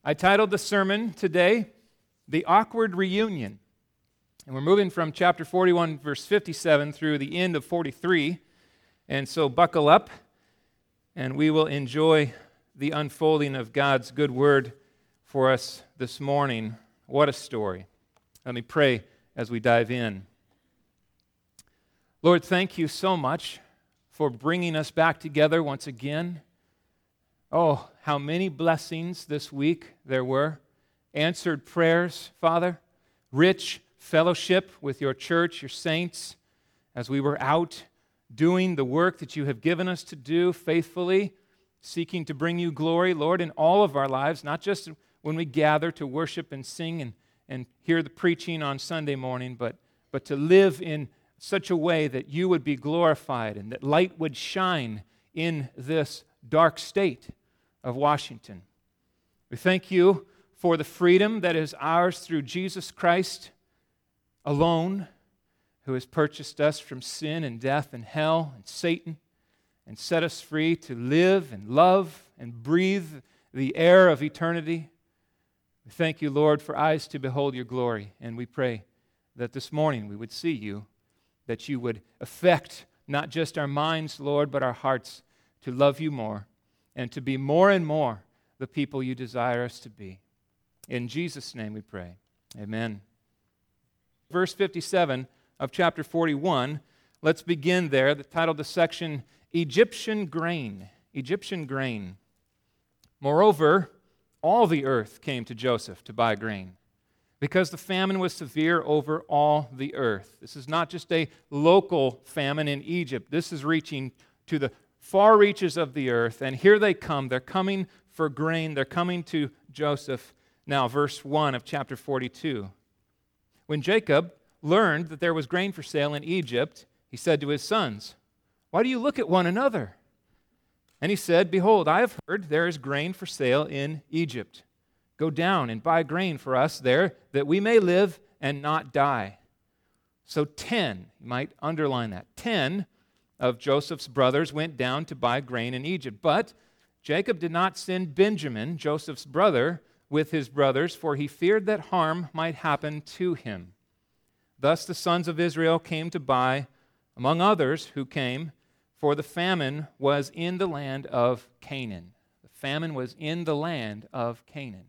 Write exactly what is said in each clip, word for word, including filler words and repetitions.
I titled the sermon today, The Awkward Reunion. And we're moving from chapter forty-one, verse fifty-seven through the end of forty-three. And so buckle up, and we will enjoy the unfolding of God's good word for us this morning. What a story. Let me pray as we dive in. Lord, thank you so much for bringing us back together once again. Oh, how many blessings this week there were. Answered prayers, Father. Rich fellowship with your church, your saints, as we were out doing the work that you have given us to do faithfully, seeking to bring you glory, Lord, in all of our lives, not just when we gather to worship and sing and, and hear the preaching on Sunday morning, but, but to live in such a way that you would be glorified and that light would shine in this dark state of Washington. We thank you for the freedom that is ours through Jesus Christ alone, who has purchased us from sin and death and hell and Satan and set us free to live and love and breathe the air of eternity. We thank you, Lord, for eyes to behold your glory, and we pray that this morning we would see you, that you would affect not just our minds, Lord, but our hearts to love you more and to be more and more the people you desire us to be. In Jesus' name we pray. Amen. Verse fifty-seven of chapter forty-one, let's begin there. The title of the section, Egyptian Grain. Egyptian Grain. Moreover, all the earth came to Joseph to buy grain, because the famine was severe over all the earth. This is not just a local famine in Egypt. This is reaching to the far reaches of the earth, and here they come. They're coming for grain. They're coming to Joseph. Now, verse one of chapter forty-two. When Jacob learned that there was grain for sale in Egypt, he said to his sons, "Why do you look at one another?" And he said, "Behold, I have heard there is grain for sale in Egypt. Go down and buy grain for us there, that we may live and not die." So ten, you might underline that, ten of Joseph's brothers went down to buy grain in Egypt. But Jacob did not send Benjamin, Joseph's brother, with his brothers, for he feared that harm might happen to him. Thus the sons of Israel came to buy, among others who came, for the famine was in the land of Canaan. The famine was in the land of Canaan.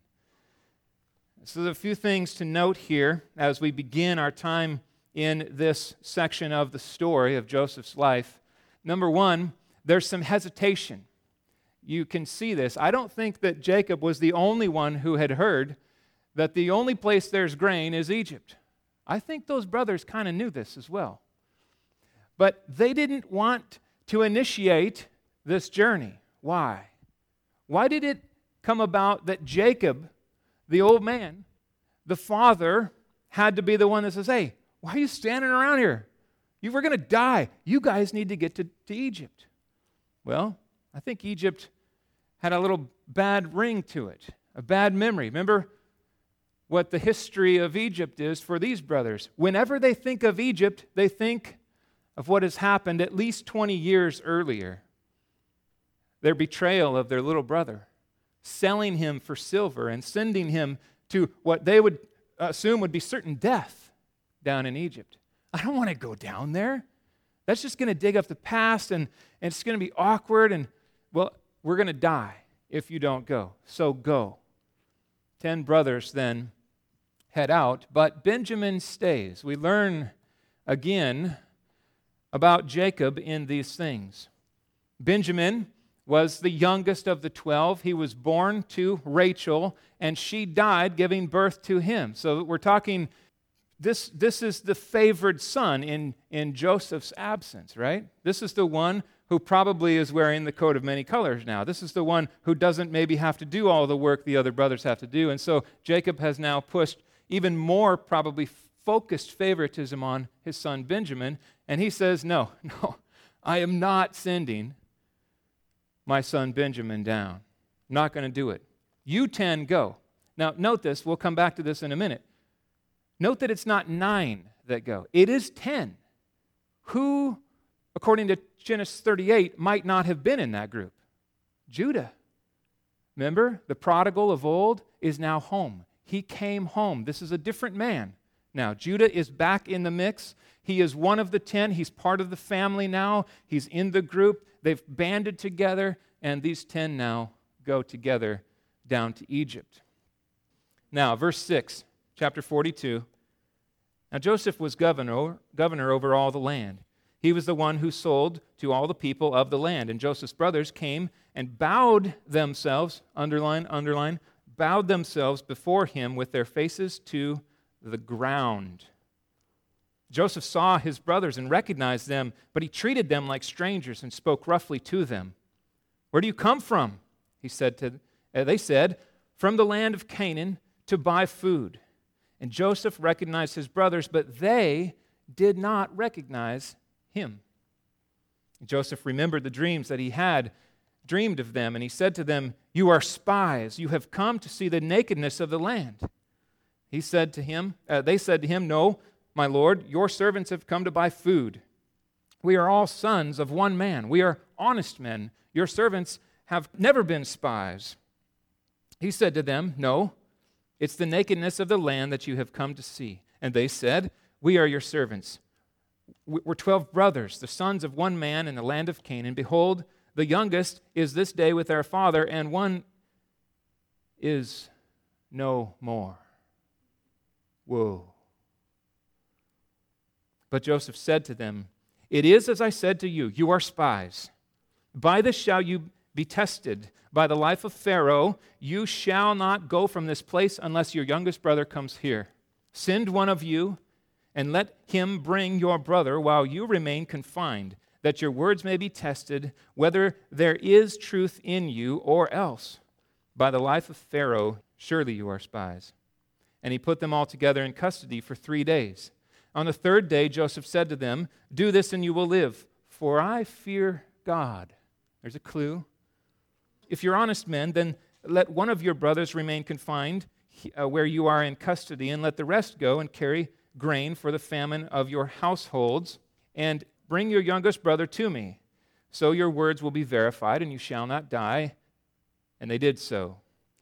So there's a few things to note here as we begin our time in this section of the story of Joseph's life. Number one, there's some hesitation. You can see this. I don't think that Jacob was the only one who had heard that the only place there's grain is Egypt. I think those brothers kind of knew this as well. But they didn't want to initiate this journey. Why? Why did it come about that Jacob, the old man, the father, had to be the one that says, "Hey, why are you standing around here? You were going to die. You guys need to get to, to Egypt." Well, I think Egypt had a little bad ring to it, a bad memory. Remember what the history of Egypt is for these brothers. Whenever they think of Egypt, they think of what has happened at least twenty years earlier. Their betrayal of their little brother, selling him for silver and sending him to what they would assume would be certain death down in Egypt. I don't want to go down there. That's just going to dig up the past, and, and it's going to be awkward, and, well, we're going to die if you don't go. So go. Ten brothers then head out, but Benjamin stays. We learn again about Jacob in these things. Benjamin was the youngest of the twelve. He was born to Rachel, and she died giving birth to him. So we're talking, this, this is the favored son in, in Joseph's absence, right? This is the one who probably is wearing the coat of many colors now. This is the one who doesn't maybe have to do all the work the other brothers have to do. And so Jacob has now pushed even more probably focused favoritism on his son Benjamin. And he says, no, no, I am not sending my son Benjamin down. I'm not going to do it. You ten go. Now note this, we'll come back to this in a minute. Note that it's not nine that go. It is ten. Who, according to Genesis thirty-eight, might not have been in that group? Judah. Remember, the prodigal of old is now home. He came home. This is a different man. Now, Judah is back in the mix. He is one of the ten. He's part of the family now. He's in the group. They've banded together, and these ten now go together down to Egypt. Now, verse six, chapter forty-two. Now, Joseph was governor, governor over all the land. He was the one who sold to all the people of the land. And Joseph's brothers came and bowed themselves, underline, underline, bowed themselves before him with their faces to the ground. Joseph saw his brothers and recognized them, but he treated them like strangers and spoke roughly to them. "Where do you come from?" He said to, uh, they said, "From the land of Canaan to buy food." And Joseph recognized his brothers, but they did not recognize him. Joseph remembered the dreams that he had dreamed of them, and he said to them, "You are spies. You have come to see the nakedness of the land." He said to him, uh, they said to him, "No, my lord, your servants have come to buy food. We are all sons of one man. We are honest men. Your servants have never been spies." He said to them, "No, it's the nakedness of the land that you have come to see." And they said, "We are your servants. We're twelve brothers, the sons of one man in the land of Canaan. Behold, the youngest is this day with our father, and one is no more." Whoa. But Joseph said to them, "It is as I said to you, you are spies. By this shall you be tested. By the life of Pharaoh, you shall not go from this place unless your youngest brother comes here. Send one of you, and let him bring your brother while you remain confined, that your words may be tested, whether there is truth in you or else. By the life of Pharaoh, surely you are spies." And he put them all together in custody for three days. On the third day, Joseph said to them, "Do this and you will live, for I fear God." There's a clue. "If you're honest men, then let one of your brothers remain confined uh, where you are in custody, and let the rest go and carry grain for the famine of your households, and bring your youngest brother to me. So your words will be verified, and you shall not die." And they did so.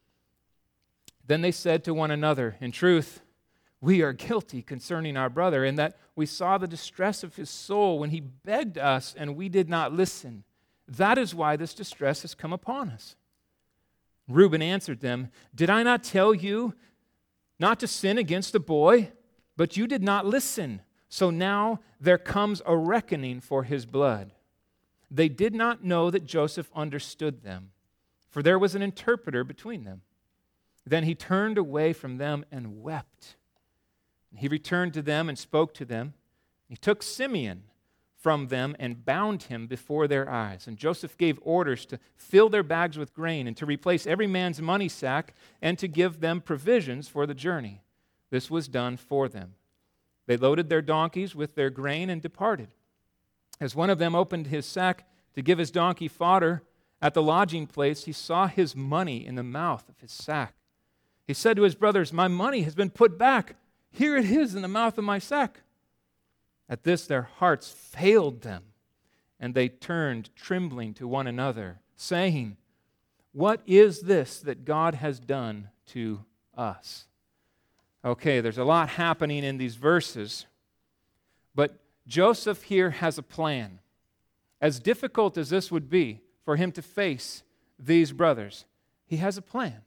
Then they said to one another, "In truth, we are guilty concerning our brother, in that we saw the distress of his soul when he begged us, and we did not listen. That is why this distress has come upon us." Reuben answered them, "Did I not tell you not to sin against the boy? But you did not listen. So now there comes a reckoning for his blood." They did not know that Joseph understood them, for there was an interpreter between them. Then he turned away from them and wept. He returned to them and spoke to them. He took Simeon from them and bound him before their eyes. And Joseph gave orders to fill their bags with grain and to replace every man's money sack and to give them provisions for the journey. This was done for them. They loaded their donkeys with their grain and departed. As one of them opened his sack to give his donkey fodder at the lodging place, he saw his money in the mouth of his sack. He said to his brothers, "My money has been put back. Here it is in the mouth of my sack." At this their hearts failed them, and they turned trembling to one another, saying, "What is this that God has done to us?" Okay, there's a lot happening in these verses, but Joseph here has a plan. As difficult as this would be for him to face these brothers, he has a plan.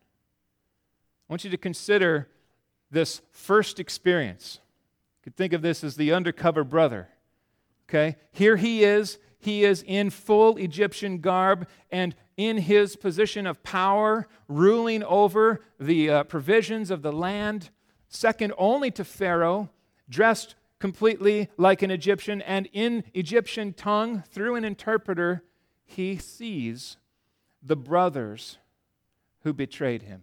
I want you to consider this first experience. You could think of this as the undercover brother. Okay? Here he is. He is in full Egyptian garb and in his position of power, ruling over the uh, provisions of the land, second only to Pharaoh, dressed completely like an Egyptian, and in Egyptian tongue, through an interpreter, he sees the brothers who betrayed him.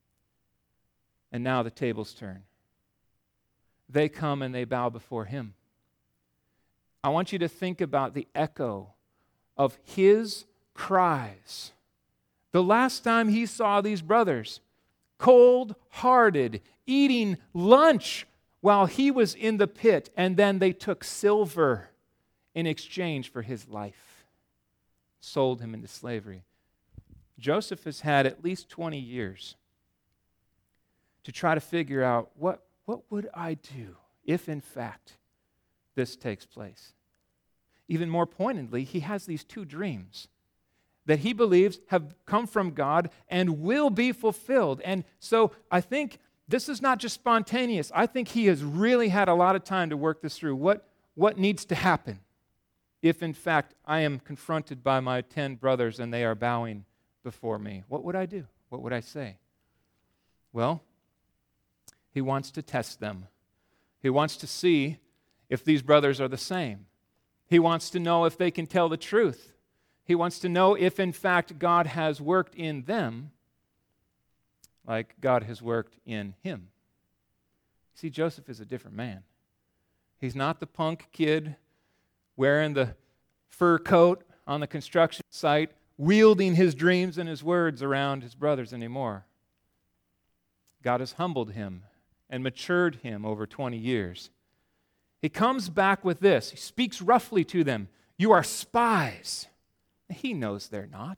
And now the tables turn. They come and they bow before him. I want you to think about the echo of his cries. The last time he saw these brothers, cold-hearted, eating lunch while he was in the pit, and then they took silver in exchange for his life, sold him into slavery. Joseph has had at least twenty years to try to figure out what, what would I do if, in fact, this takes place. Even more pointedly, he has these two dreams that he believes have come from God and will be fulfilled. And so I think this is not just spontaneous. I think he has really had a lot of time to work this through. What, what needs to happen if, in fact, I am confronted by my ten brothers and they are bowing before me? What would I do? What would I say? Well, he wants to test them. He wants to see if these brothers are the same. He wants to know if they can tell the truth. He wants to know if, in fact, God has worked in them like God has worked in him. See, Joseph is a different man. He's not the punk kid wearing the fur coat on the construction site, wielding his dreams and his words around his brothers anymore. God has humbled him and matured him over twenty years. He comes back with this. He speaks roughly to them. You are spies. He knows they're not.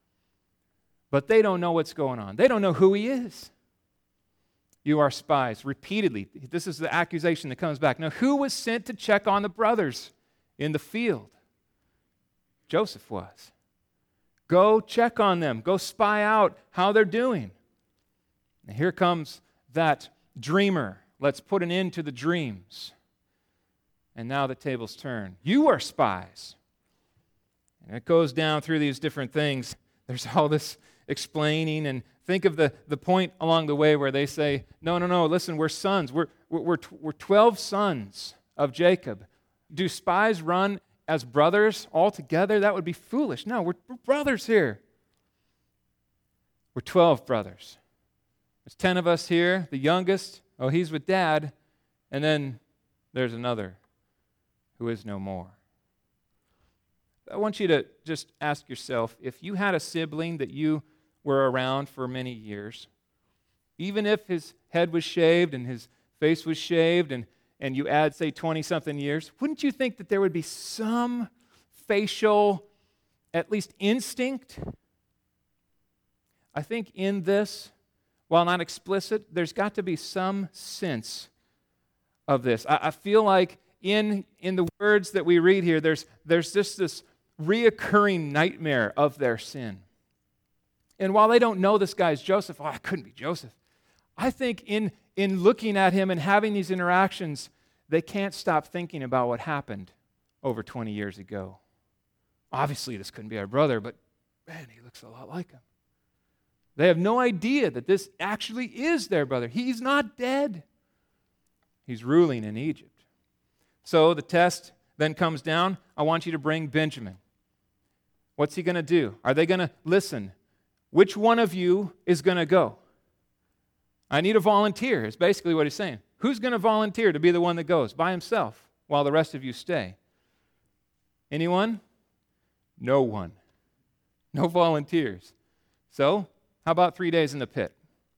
But they don't know what's going on. They don't know who he is. You are spies. Repeatedly. This is the accusation that comes back. Now, who was sent to check on the brothers in the field? Joseph was. Go check on them. Go spy out how they're doing. And here comes that dreamer. Let's put an end to the dreams. And now the tables turn. You are spies. And it goes down through these different things. There's all this explaining, and think of the, the point along the way where they say, no, no, no, listen, we're sons. We're, we're, we're, we're twelve sons of Jacob. Do spies run as brothers all together? That would be foolish. No, we're, we're brothers here. We're twelve brothers. There's ten of us here. The youngest, oh, he's with Dad. And then there's another who is no more. I want you to just ask yourself, if you had a sibling that you were around for many years, even if his head was shaved and his face was shaved, and, and you add, say, twenty-something years, wouldn't you think that there would be some facial, at least instinct? I think in this, while not explicit, there's got to be some sense of this. I, I feel like in, in the words that we read here, there's, there's just this reoccurring nightmare of their sin. And while they don't know this guy is Joseph, oh, it couldn't be Joseph. I think in, in looking at him and having these interactions, they can't stop thinking about what happened over twenty years ago. Obviously, this couldn't be our brother, but man, he looks a lot like him. They have no idea that this actually is their brother. He's not dead. He's ruling in Egypt. So the test then comes down. I want you to bring Benjamin. What's he going to do? Are they going to listen? Which one of you is going to go? I need a volunteer, is basically what he's saying. Who's going to volunteer to be the one that goes by himself while the rest of you stay? Anyone? No one. No volunteers. So, how about three days in the pit?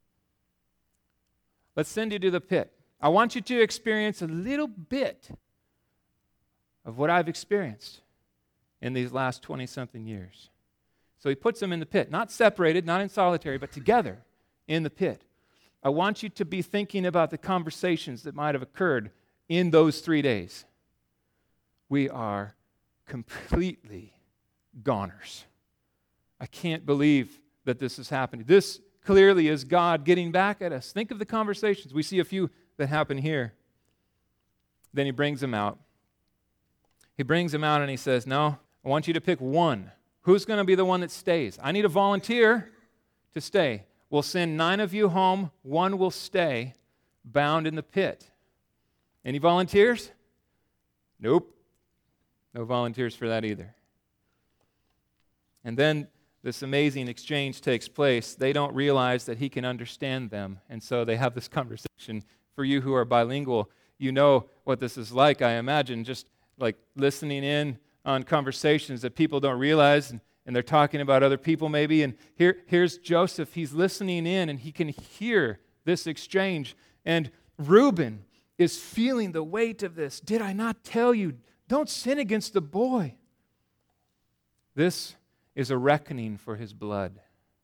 Let's send you to the pit. I want you to experience a little bit of what I've experienced in these last twenty-something years. So he puts them in the pit, not separated, not in solitary, but together in the pit. I want you to be thinking about the conversations that might have occurred in those three days. We are completely goners. I can't believe that this is happening. This clearly is God getting back at us. Think of the conversations. We see a few that happen here. Then he brings them out. He brings them out and he says, no, I want you to pick one. Who's going to be the one that stays? I need a volunteer to stay. We'll send nine of you home. One will stay bound in the pit. Any volunteers? Nope. No volunteers for that either. And then this amazing exchange takes place. They don't realize that he can understand them, and so they have this conversation. For you who are bilingual, you know what this is like, I imagine, just like listening in on conversations that people don't realize, and, and they're talking about other people maybe, and here, here's Joseph. He's listening in, and he can hear this exchange, and Reuben is feeling the weight of this. Did I not tell you, don't sin against the boy? This is a reckoning for his blood.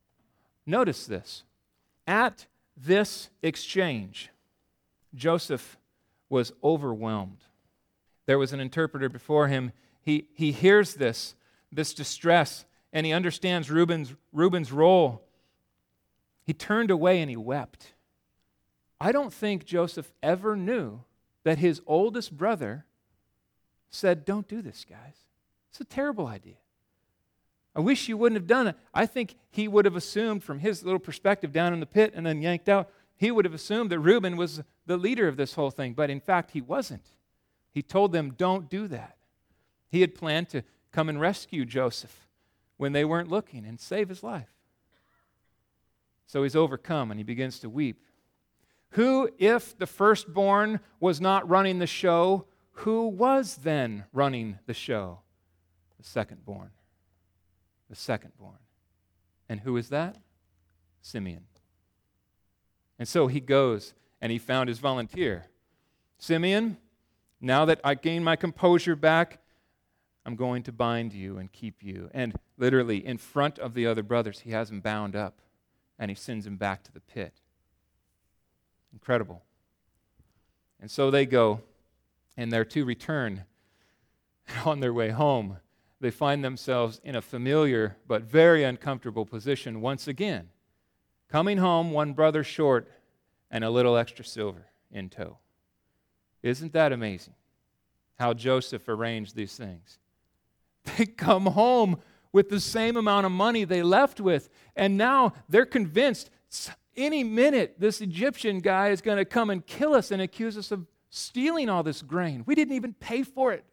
Notice this. At this exchange, Joseph was overwhelmed. There was an interpreter before him. He, he hears this, this distress, and he understands Reuben's, Reuben's role. He turned away and he wept. I don't think Joseph ever knew that his oldest brother said, "Don't do this, guys. It's a terrible idea. I wish you wouldn't have done it." I think he would have assumed from his little perspective down in the pit and then yanked out, he would have assumed that Reuben was the leader of this whole thing, but in fact he wasn't. He told them, "Don't do that." He had planned to come and rescue Joseph when they weren't looking and save his life. So he's overcome and he begins to weep. Who, if the firstborn was not running the show, who was then running the show? The secondborn. The secondborn. And who is that? Simeon. And so he goes and he found his volunteer. "Simeon, now that I gain my composure back, I'm going to bind you and keep you." And literally in front of the other brothers, he has him bound up and he sends him back to the pit. Incredible. And so they go, and they're to return. On their way home, they find themselves in a familiar but very uncomfortable position once again. Coming home, one brother short and a little extra silver in tow. Isn't that amazing how Joseph arranged these things? They come home with the same amount of money they left with, and now they're convinced any minute this Egyptian guy is going to come and kill us and accuse us of stealing all this grain. We didn't even pay for it.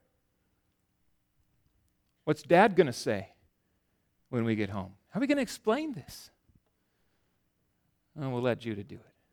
What's Dad going to say when we get home? How are we going to explain this? Oh, we'll let Judah do it.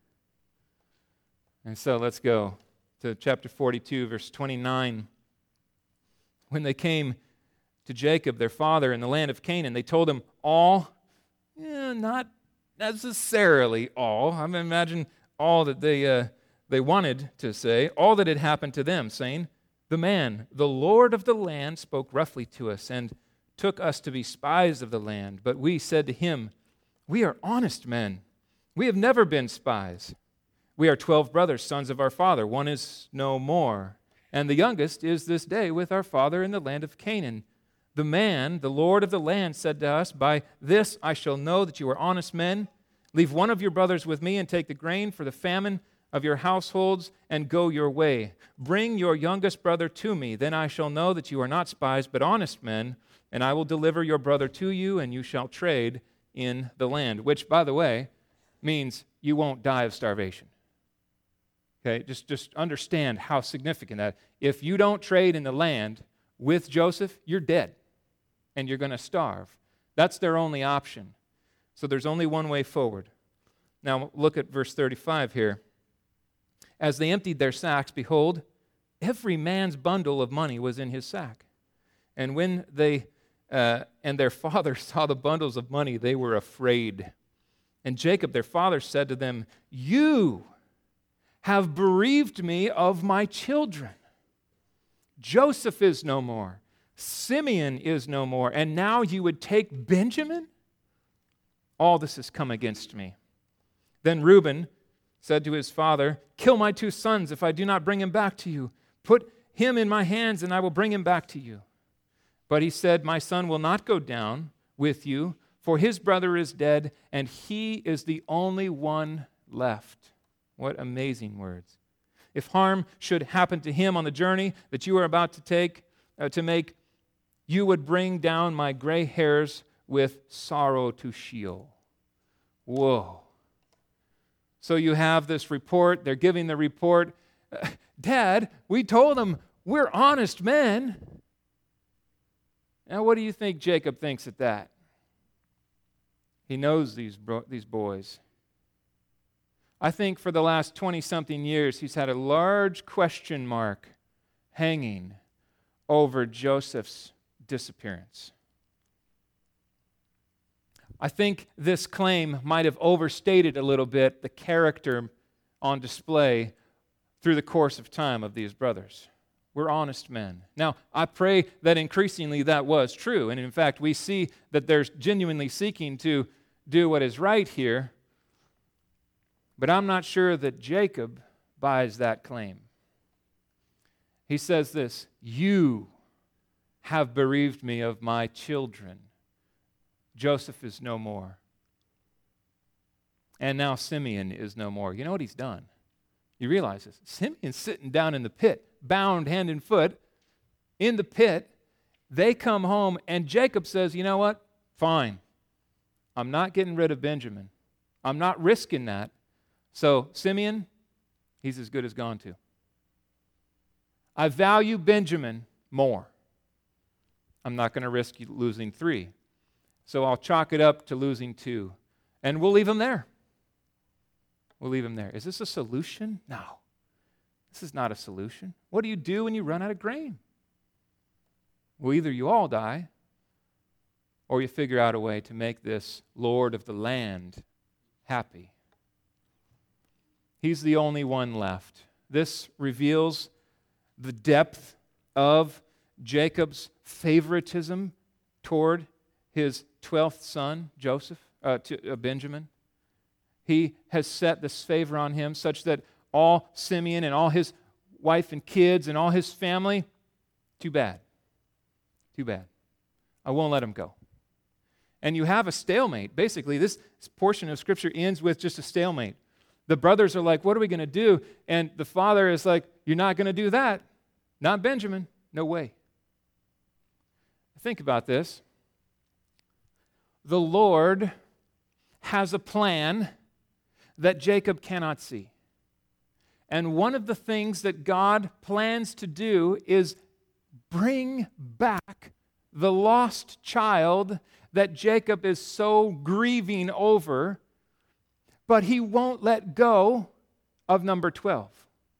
And so let's go to chapter forty-two, verse twenty-nine. When they came to Jacob, their father, in the land of Canaan, they told him all, eh, not necessarily all. I imagine all that they uh, they wanted to say, all that had happened to them, saying, "The man, the Lord of the land, spoke roughly to us and took us to be spies of the land. But we said to him, 'We are honest men. We have never been spies. We are twelve brothers, sons of our father. One is no more, and the youngest is this day with our father in the land of Canaan. The man, the Lord of the land, said to us, "By this I shall know that you are honest men. Leave one of your brothers with me and take the grain for the famine of your households and go your way. Bring your youngest brother to me. Then I shall know that you are not spies, but honest men, and I will deliver your brother to you, and you shall trade in the land." Which, by the way, means you won't die of starvation. Okay, just, just understand how significant that. If you don't trade in the land with Joseph, you're dead, and you're going to starve. That's their only option. So there's only one way forward. Now look at verse thirty-five here. As they emptied their sacks, behold, every man's bundle of money was in his sack. And when they uh, and their father saw the bundles of money, they were afraid. And Jacob, their father, said to them, "You have bereaved me of my children. Joseph is no more. Simeon is no more. And now you would take Benjamin? All this has come against me." Then Reuben said to his father, "Kill my two sons if I do not bring him back to you. Put him in my hands and I will bring him back to you." But he said, "My son will not go down with you, for his brother is dead, and he is the only one left." What amazing words. "If harm should happen to him on the journey that you are about to take, uh, to make, you would bring down my gray hairs with sorrow to Sheol." Whoa. So you have this report. They're giving the report. Uh, "Dad, we told them we're honest men." Now, what do you think Jacob thinks at that? He knows these, bro- these boys. I think for the last twenty-something years, he's had a large question mark hanging over Joseph's disappearance. I think this claim might have overstated a little bit the character on display through the course of time of these brothers. We're honest men. Now, I pray that increasingly that was true. And in fact, we see that they're genuinely seeking to do what is right here, but I'm not sure that Jacob buys that claim. He says this, "You have bereaved me of my children. Joseph is no more. And now Simeon is no more." You know what he's done? You realize this. Simeon's sitting down in the pit, bound hand and foot, in the pit. They come home, and Jacob says, "You know what? Fine. I'm not getting rid of Benjamin. I'm not risking that. So Simeon, he's as good as gone too. I value Benjamin more. I'm not going to risk losing three. So I'll chalk it up to losing two. And we'll leave him there. We'll leave him there." Is this a solution? No. This is not a solution. What do you do when you run out of grain? Well, either you all die, or you figure out a way to make this Lord of the land happy. He's the only one left. This reveals the depth of Jacob's favoritism toward his twelfth son, Joseph, uh, to, uh, Benjamin. He has set this favor on him such that all Simeon and all his wife and kids and all his family, too bad. Too bad. I won't let him go. And you have a stalemate. Basically, this portion of Scripture ends with just a stalemate. The brothers are like, "What are we going to do?" And the father is like, "You're not going to do that. Not Benjamin. No way." Think about this. The Lord has a plan that Jacob cannot see. And one of the things that God plans to do is bring back the lost child that Jacob is so grieving over, but he won't let go of number twelve.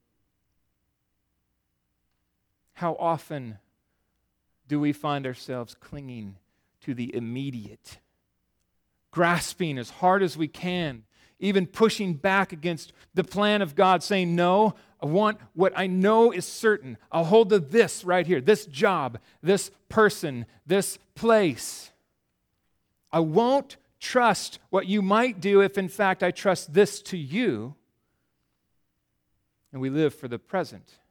How often do we find ourselves clinging to the immediate, grasping as hard as we can, even pushing back against the plan of God, saying, "No, I want what I know is certain. I'll hold to this right here, this job, this person, this place. I won't trust what you might do if, in fact, I trust this to you." And we live for the present.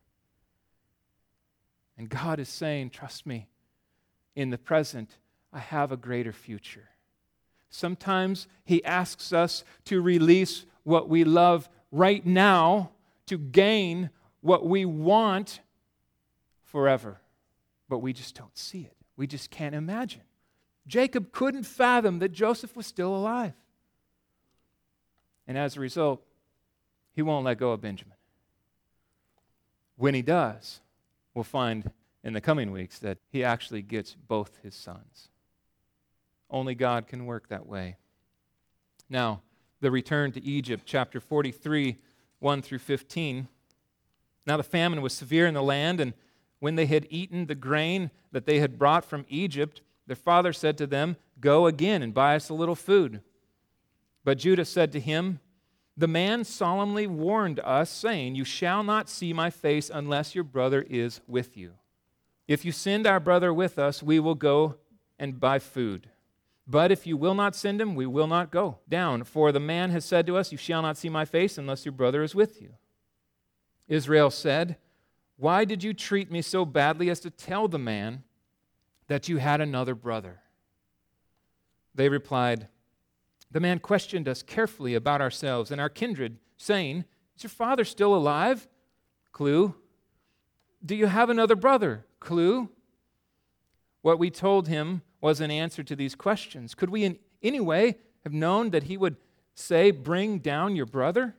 And God is saying, "Trust me, in the present, I have a greater future." Sometimes He asks us to release what we love right now to gain what we want forever. But we just don't see it. We just can't imagine. Jacob couldn't fathom that Joseph was still alive. And as a result, he won't let go of Benjamin. When he does, we'll find in the coming weeks that he actually gets both his sons. Only God can work that way. Now, the return to Egypt, chapter forty-three, one through fifteen. Now the famine was severe in the land, and when they had eaten the grain that they had brought from Egypt, their father said to them, "Go again and buy us a little food." But Judah said to him, "The man solemnly warned us, saying, 'You shall not see my face unless your brother is with you. If you send our brother with us, we will go and buy food. But if you will not send him, we will not go down. For the man has said to us, 'You shall not see my face unless your brother is with you.' Israel said, 'Why did you treat me so badly as to tell the man that you had another brother?' They replied, 'The man questioned us carefully about ourselves and our kindred, saying, "Is your father still alive?" Clue. "Do you have another brother?" Clue. What we told him was an answer to these questions. Could we in any way have known that he would say, "Bring down your brother"?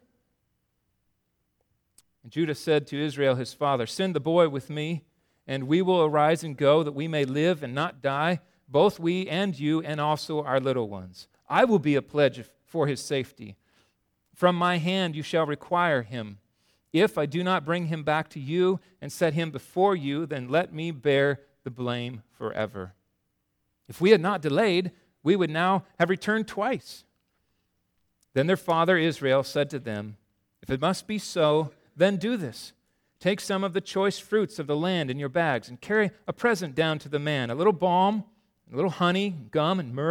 And Judah said to Israel his father, "Send the boy with me, and we will arise and go, that we may live and not die, both we and you, and also our little ones. I will be a pledge for his safety. From my hand you shall require him. If I do not bring him back to you and set him before you, then let me bear the blame forever. If we had not delayed, we would now have returned twice." Then their father Israel said to them, "If it must be so, then do this. Take some of the choice fruits of the land in your bags and carry a present down to the man, a little balm, a little honey, gum, and myrrh.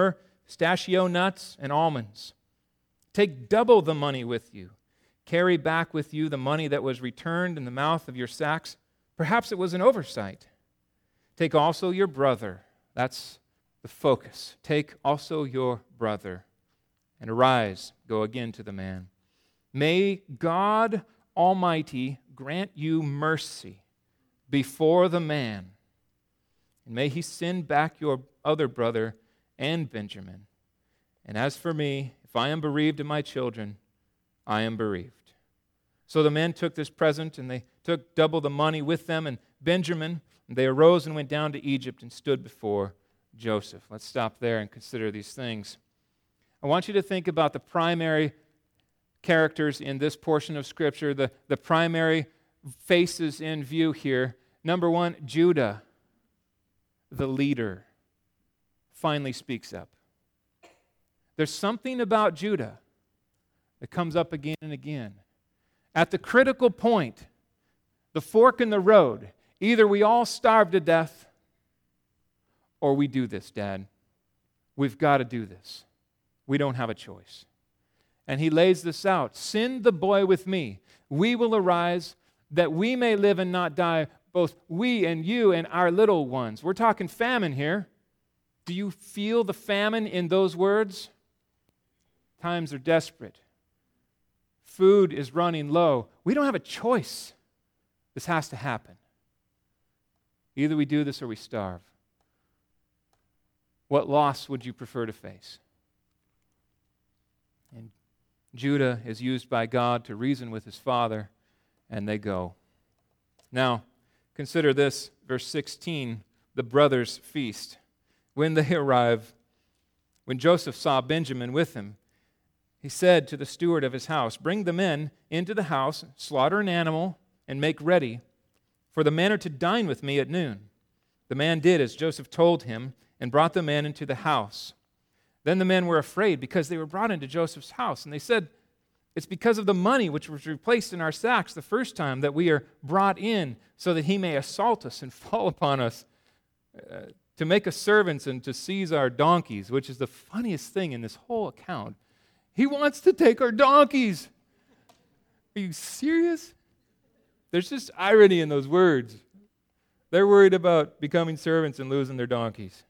pistachio nuts, and almonds. Take double the money with you. Carry back with you the money that was returned in the mouth of your sacks. Perhaps it was an oversight. Take also your brother. That's the focus. Take also your brother. And arise, go again to the man. May God Almighty grant you mercy before the man, and may he send back your other brother and Benjamin. And as for me, if I am bereaved of my children, I am bereaved. So the men took this present, and they took double the money with them and Benjamin, and they arose and went down to Egypt and stood before Joseph. Let's stop there and consider these things. I want you to think about the primary characters in this portion of Scripture, the, the primary faces in view here. Number one, Judah, the leader, finally speaks up. There's something about Judah that comes up again and again. At the critical point, the fork in the road, either we all starve to death or we do this, Dad. We've got to do this. We don't have a choice. And he lays this out. Send the boy with me. We will arise that we may live and not die, both we and you and our little ones. We're talking famine here. Do you feel the famine in those words? Times are desperate. Food is running low. We don't have a choice. This has to happen. Either we do this or we starve. What loss would you prefer to face? And Judah is used by God to reason with his father, and they go. Now, consider this, verse sixteen, the brothers' feast. When they arrive, when Joseph saw Benjamin with him, he said to the steward of his house, "Bring the men into the house, slaughter an animal, and make ready, for the men are to dine with me at noon." The man did as Joseph told him, and brought the men into the house. Then the men were afraid because they were brought into Joseph's house, and they said, "It's because of the money which was replaced in our sacks the first time that we are brought in, so that he may assault us and fall upon us, uh, to make us servants and to seize our donkeys," which is the funniest thing in this whole account. He wants to take our donkeys. Are you serious? There's just irony in those words. They're worried about becoming servants and losing their donkeys.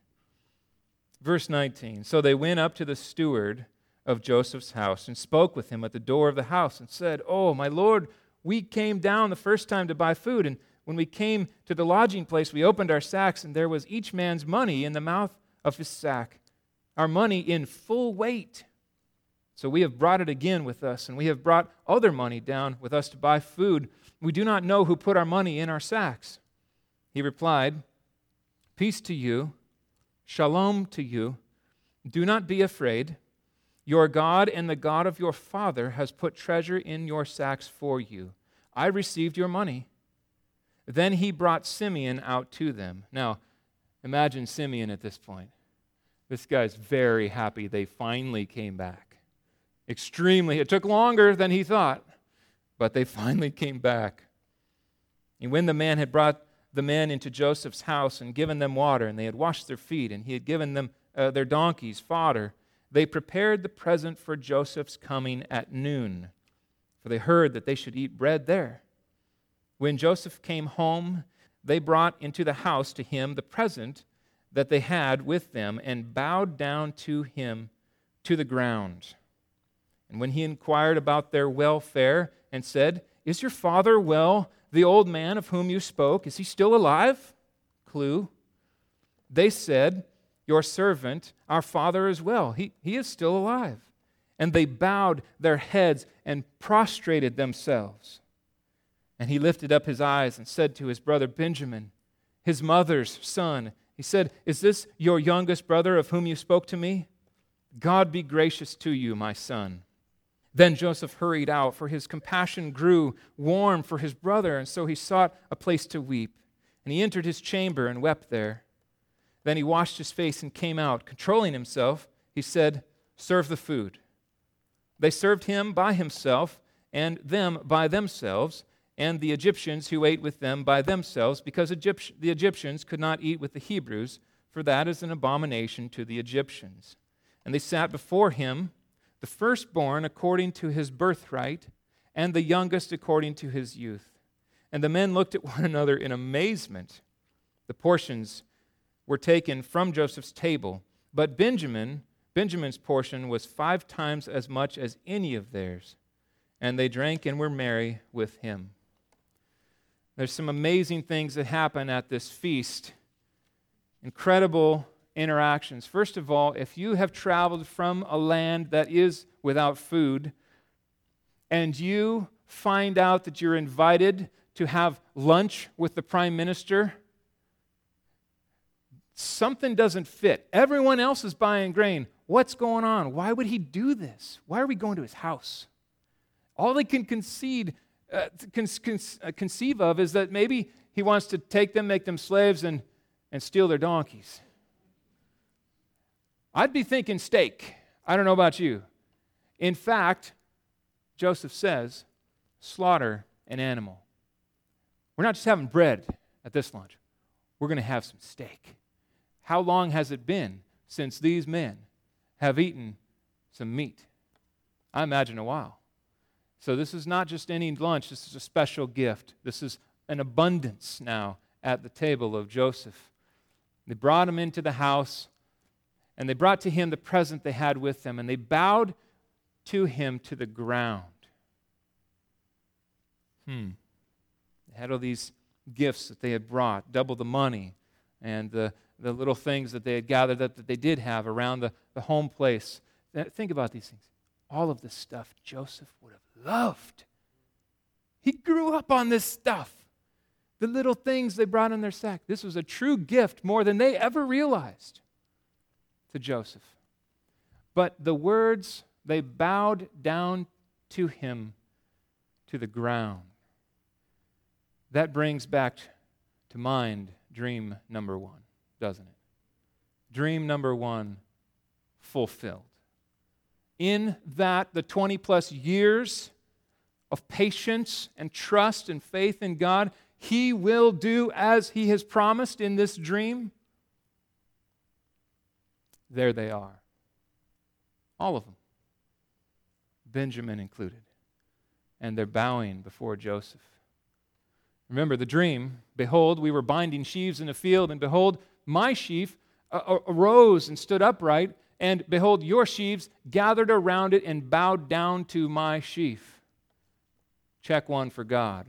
Verse nineteen, so they went up to the steward of Joseph's house and spoke with him at the door of the house and said, "Oh, my lord, we came down the first time to buy food, and when we came to the lodging place, we opened our sacks, and there was each man's money in the mouth of his sack, our money in full weight. So we have brought it again with us, and we have brought other money down with us to buy food. We do not know who put our money in our sacks." He replied, "Peace to you, shalom to you. Do not be afraid. Your God and the God of your father has put treasure in your sacks for you. I received your money." Then he brought Simeon out to them. Now, imagine Simeon at this point. This guy's very happy they finally came back. Extremely. It took longer than he thought, but they finally came back. And when the man had brought the men into Joseph's house and given them water, and they had washed their feet, and he had given them uh, their donkeys fodder, they prepared the present for Joseph's coming at noon, for they heard that they should eat bread there. When Joseph came home, they brought into the house to him the present that they had with them, and bowed down to him to the ground. And when he inquired about their welfare and said, "Is your father well, the old man of whom you spoke? Is he still alive?" Clue. They said, "Your servant, our father, is well. He, he is still alive." And they bowed their heads and prostrated themselves. And he lifted up his eyes and said to his brother Benjamin, his mother's son, he said, "Is this your youngest brother of whom you spoke to me? God be gracious to you, my son." Then Joseph hurried out, for his compassion grew warm for his brother, and so he sought a place to weep. And he entered his chamber and wept there. Then he washed his face and came out. Controlling himself, he said, "Serve the food." They served him by himself, and them by themselves, and the Egyptians who ate with them by themselves, because Egypt- the Egyptians could not eat with the Hebrews, for that is an abomination to the Egyptians. And they sat before him, the firstborn according to his birthright, and the youngest according to his youth. And the men looked at one another in amazement. The portions were taken from Joseph's table, but Benjamin, Benjamin's portion was five times as much as any of theirs. And they drank and were merry with him. There's some amazing things that happen at this feast. Incredible interactions. First of all, if you have traveled from a land that is without food, and you find out that you're invited to have lunch with the prime minister, something doesn't fit. Everyone else is buying grain. What's going on? Why would he do this? Why are we going to his house? All they can concede, uh, con- con- uh, conceive of is that maybe he wants to take them, make them slaves, and, and steal their donkeys. I'd be thinking steak. I don't know about you. In fact, Joseph says, slaughter an animal. We're not just having bread at this lunch. We're going to have some steak. How long has it been since these men have eaten some meat? I imagine a while. So this is not just any lunch. This is a special gift. This is an abundance now at the table of Joseph. They brought him into the house, and they brought to him the present they had with them, and they bowed to him to the ground. Hmm. They had all these gifts that they had brought, double the money, and the, the little things that they had gathered up that they did have around the, the home place. Think about these things. All of this stuff Joseph would have loved. He grew up on this stuff. The little things they brought in their sack. This was a true gift more than they ever realized to Joseph. But the words, they bowed down to him to the ground. That brings back to mind dream number one, doesn't it? Dream number one fulfilled. In that, the twenty plus years of patience and trust and faith in God, He will do as He has promised in this dream. There they are. All of them. Benjamin included. And they're bowing before Joseph. Remember the dream. Behold, we were binding sheaves in a field, and behold, my sheaf uh, arose and stood upright, and behold, your sheaves gathered around it and bowed down to my sheaf. Check one for God.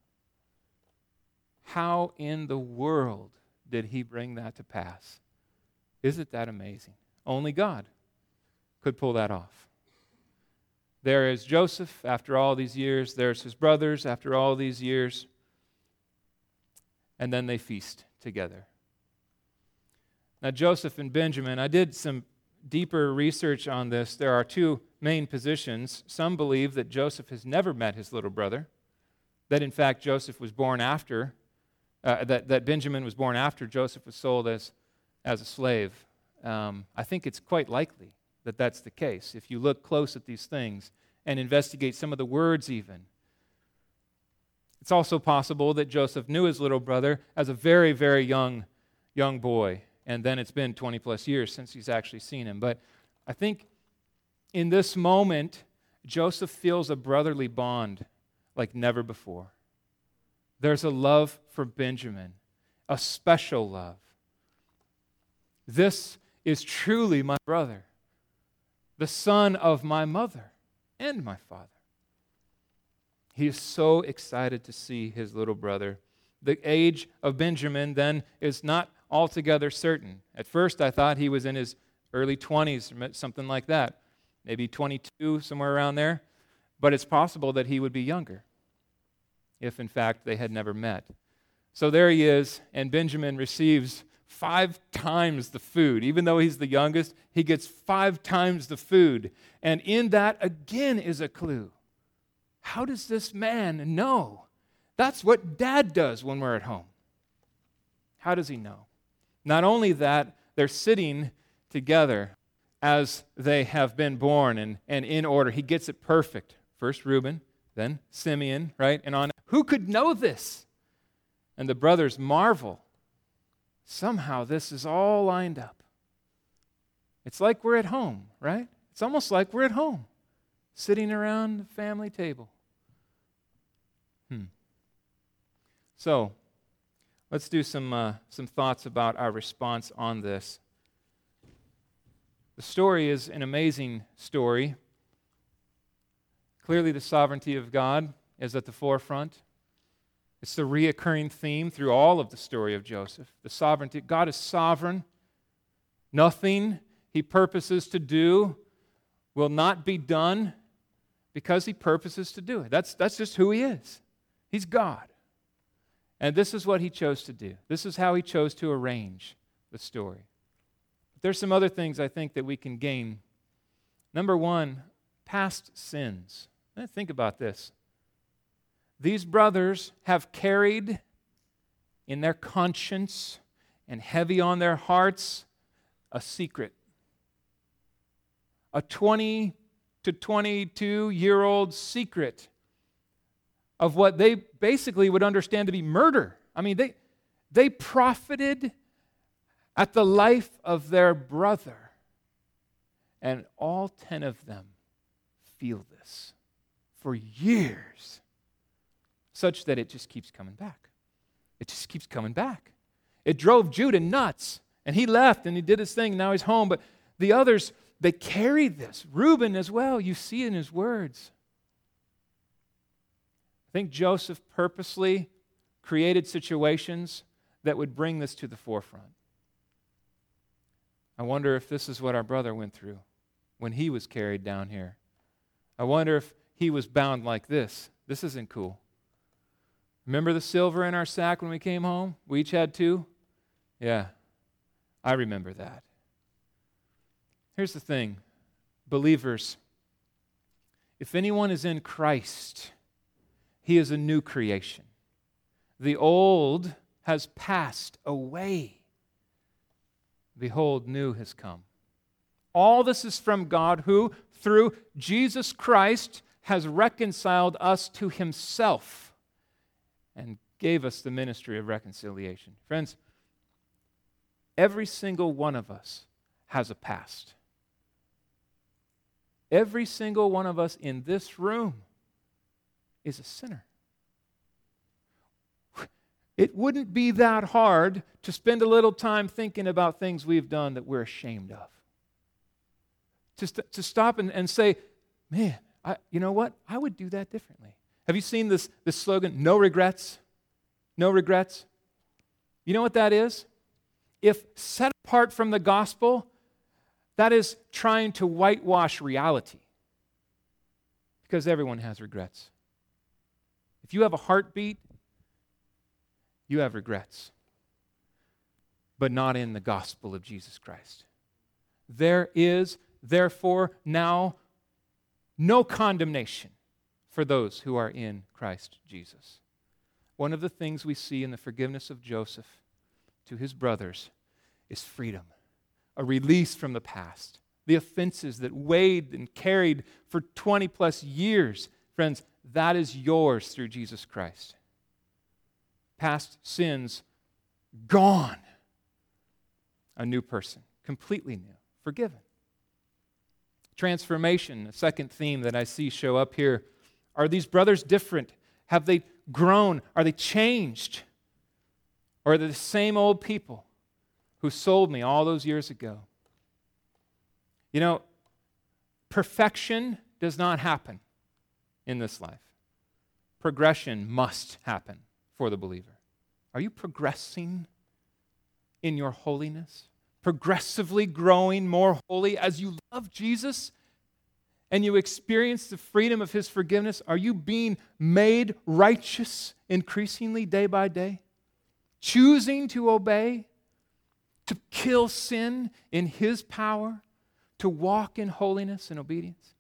How in the world did He bring that to pass? Isn't that amazing? Only God could pull that off. There is Joseph after all these years. There's his brothers after all these years. And then they feast together. Now, Joseph and Benjamin, I did some deeper research on this. There are two main positions. Some believe that Joseph has never met his little brother, that in fact Joseph was born after, uh, that, that Benjamin was born after Joseph was sold as, as a slave. Um, I think it's quite likely that that's the case. If you look close at these things and investigate some of the words even. It's also possible that Joseph knew his little brother as a very, very young, young boy. And then it's been twenty plus years since he's actually seen him. But I think in this moment, Joseph feels a brotherly bond like never before. There's a love for Benjamin, a special love. This is truly my brother, the son of my mother and my father. He is so excited to see his little brother. The age of Benjamin then is not altogether certain. At first, I thought he was in his early twenties, something like that. Maybe twenty-two, somewhere around there. But it's possible that he would be younger, if in fact they had never met. So there he is, and Benjamin receives five times the food. Even though he's the youngest, he gets five times the food. And in that, again, is a clue. How does this man know? That's what Dad does when we're at home. How does he know? Not only that, they're sitting together as they have been born and, and in order. He gets it perfect. First Reuben, then Simeon, right? And on. Who could know this? And the brothers marvel. Somehow this is all lined up. It's like we're at home, right? It's almost like we're at home, sitting around the family table. Hmm. So, let's do some, uh, some thoughts about our response on this. The story is an amazing story. Clearly, the sovereignty of God is at the forefront. It's the reoccurring theme through all of the story of Joseph. The sovereignty. God is sovereign. Nothing He purposes to do will not be done because He purposes to do it. That's, that's just who He is. He's God. And this is what He chose to do. This is how He chose to arrange the story. There's some other things I think that we can gain. Number one, past sins. Now think about this. These brothers have carried in their conscience and heavy on their hearts a secret. A twenty to twenty-two-year-old secret of what they basically would understand to be murder. I mean, they, they profited at the life of their brother. And all ten of them feel this for years, such that it just keeps coming back. It just keeps coming back. It drove Judah nuts, and he left, and he did his thing, now he's home. But the others, they carried this. Reuben as well, you see in his words. I think Joseph purposely created situations that would bring this to the forefront. I wonder if this is what our brother went through when he was carried down here. I wonder if he was bound like this. This isn't cool. Remember the silver in our sack when we came home? We each had two? Yeah, I remember that. Here's the thing, believers. If anyone is in Christ, he is a new creation. The old has passed away. Behold, new has come. All this is from God who, through Jesus Christ, has reconciled us to Himself and gave us the ministry of reconciliation. Friends, every single one of us has a past. Every single one of us in this room is a sinner. It wouldn't be that hard to spend a little time thinking about things we've done that we're ashamed of. To, st- to stop and, and say, man, I, you know what? I would do that differently. Have you seen this, this slogan, no regrets? No regrets? You know what that is? If set apart from the gospel, that is trying to whitewash reality. Because everyone has regrets. If you have a heartbeat, you have regrets, but not in the gospel of Jesus Christ. There is, therefore, now no condemnation for those who are in Christ Jesus. One of the things we see in the forgiveness of Joseph to his brothers is freedom, a release from the past, the offenses that weighed and carried for twenty plus years. Friends, that is yours through Jesus Christ. Past sins gone. A new person, completely new, forgiven. Transformation, the second theme that I see show up here. Are these brothers different? Have they grown? Are they changed? Or are they the same old people who sold me all those years ago? You know, perfection does not happen in this life. Progression must happen for the believer. Are you progressing in your holiness? Progressively growing more holy as you love Jesus and you experience the freedom of His forgiveness? Are you being made righteous increasingly day by day? Choosing to obey, to kill sin in His power, to walk in holiness and obedience?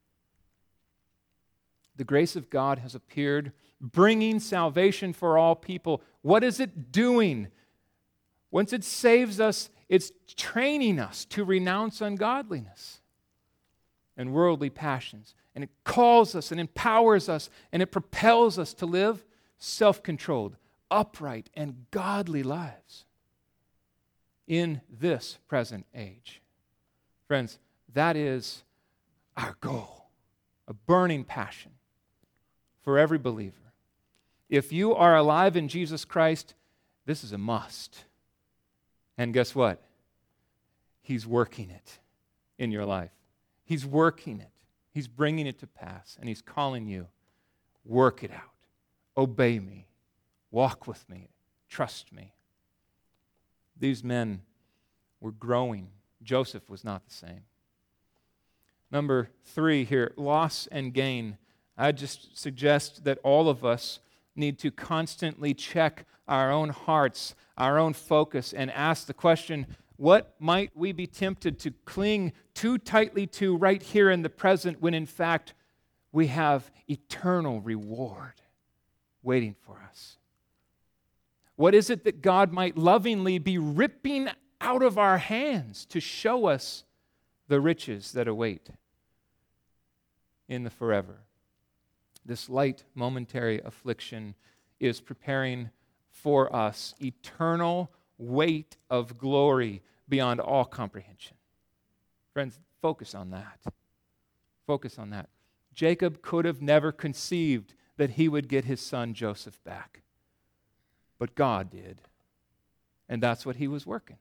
The grace of God has appeared, bringing salvation for all people. What is it doing? Once it saves us, it's training us to renounce ungodliness and worldly passions. And it calls us and empowers us and it propels us to live self-controlled, upright, and godly lives in this present age. Friends, that is our goal, a burning passion for every believer. If you are alive in Jesus Christ, this is a must. And guess what? He's working it in your life. He's working it. He's bringing it to pass. And He's calling you, work it out. Obey me. Walk with me. Trust me. These men were growing. Joseph was not the same. Number three here, loss and gain. I just suggest that all of us need to constantly check our own hearts, our own focus, and ask the question, what might we be tempted to cling too tightly to right here in the present when in fact we have eternal reward waiting for us? What is it that God might lovingly be ripping out of our hands to show us the riches that await in the forever? This light momentary affliction is preparing for us eternal weight of glory beyond all comprehension. Friends, focus on that. Focus on that. Jacob could have never conceived that he would get his son Joseph back. But God did. And that's what He was working.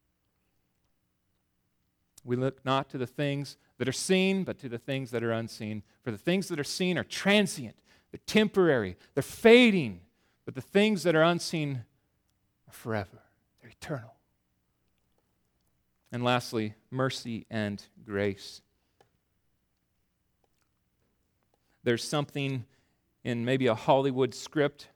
We look not to the things that are seen, but to the things that are unseen. For the things that are seen are transient, they're temporary, they're fading. But the things that are unseen are forever, they're eternal. And lastly, mercy and grace. There's something in maybe a Hollywood script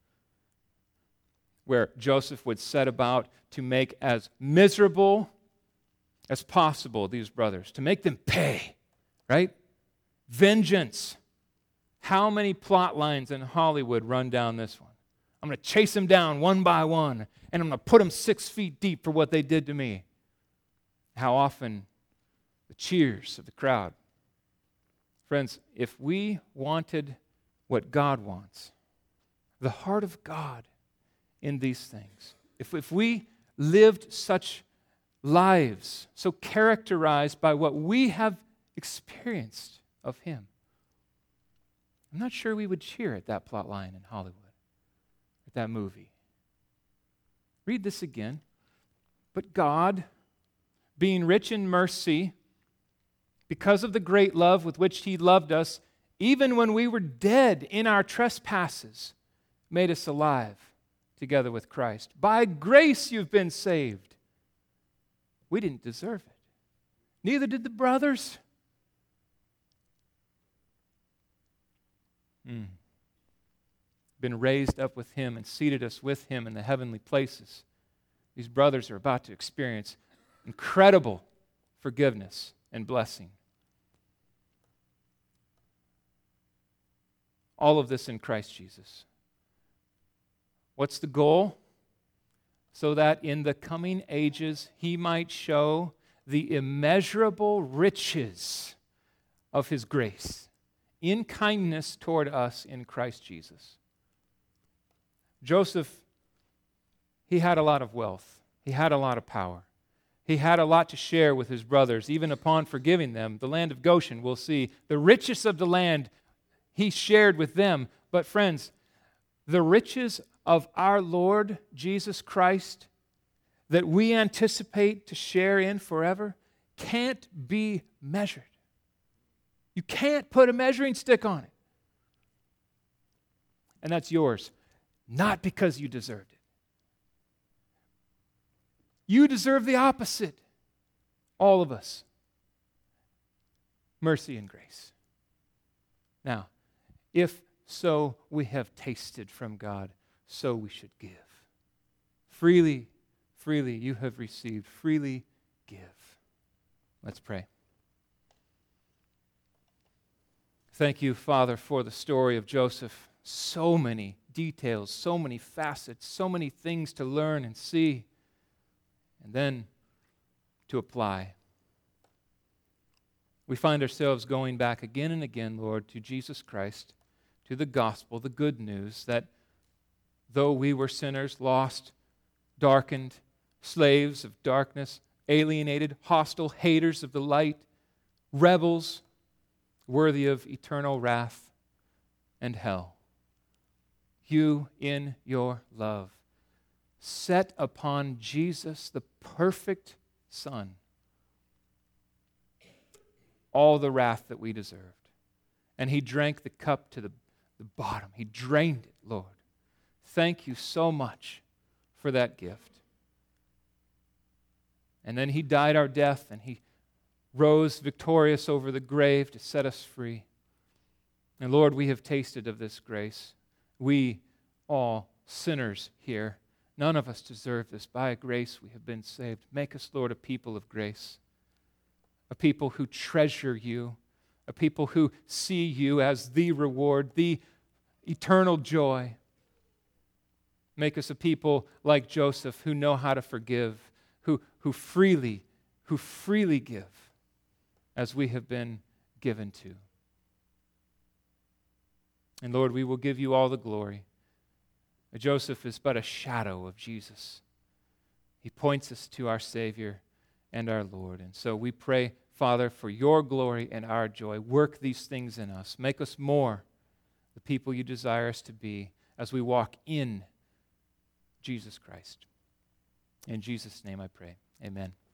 where Joseph would set about to make as miserable as possible these brothers, to make them pay, right? Vengeance. How many plot lines in Hollywood run down this one? I'm going to chase them down one by one, and I'm going to put them six feet deep for what they did to me. How often the cheers of the crowd. Friends, if we wanted what God wants, the heart of God in these things, if, if we lived such lives so characterized by what we have experienced of Him, I'm not sure we would cheer at that plot line in Hollywood, at that movie. Read this again. But God, being rich in mercy, because of the great love with which He loved us, even when we were dead in our trespasses, made us alive together with Christ. By grace you've been saved. We didn't deserve it. Neither did the brothers. Mm. Been raised up with Him and seated us with Him in the heavenly places. These brothers are about to experience incredible forgiveness and blessing. All of this in Christ Jesus. What's the goal? So that in the coming ages He might show the immeasurable riches of His grace in kindness toward us in Christ Jesus. Joseph, he had a lot of wealth. He had a lot of power. He had a lot to share with his brothers. Even upon forgiving them, the land of Goshen, we'll see, the richest of the land He shared with them. But friends, the riches of our Lord Jesus Christ that we anticipate to share in forever can't be measured. You can't put a measuring stick on it. And that's yours, not because you deserved it. You deserve the opposite. All of us. Mercy and grace. Now, if so we have tasted from God, so we should give. Freely, freely you have received, freely give. Let's pray. Thank you, Father, for the story of Joseph. So many details, so many facets, so many things to learn and see, and then to apply. We find ourselves going back again and again, Lord, to Jesus Christ, to the gospel, the good news that though we were sinners, lost, darkened, slaves of darkness, alienated, hostile, haters of the light, rebels, worthy of eternal wrath and hell. You, in your love, set upon Jesus, the perfect Son, all the wrath that we deserved. And he drank the cup to the, the bottom. He drained it, Lord. Thank you so much for that gift. And then he died our death, and he rose victorious over the grave to set us free. And Lord, we have tasted of this grace. We, all sinners here, none of us deserve this. By grace we have been saved. Make us, Lord, a people of grace, a people who treasure you, a people who see you as the reward, the eternal joy. Make us a people like Joseph who know how to forgive, who, who freely, who freely give as we have been given to. And Lord, we will give you all the glory. Joseph is but a shadow of Jesus. He points us to our Savior and our Lord. And so we pray, Father, for your glory and our joy. Work these things in us. Make us more the people you desire us to be as we walk in Jesus Christ. In Jesus' name I pray. Amen.